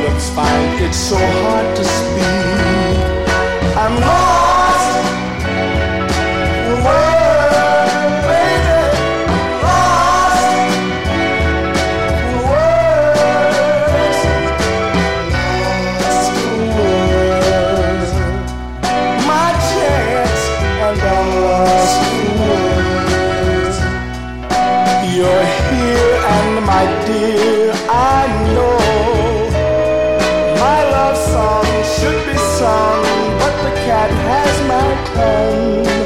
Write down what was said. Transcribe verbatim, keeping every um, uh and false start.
silence find it so hard to speak. I'm lost in the world, baby. Lost in the words. Lost in the words. My chance and I'm lost in words. You're here and my dear, I know my love song should be sung, but the cat has my tongue.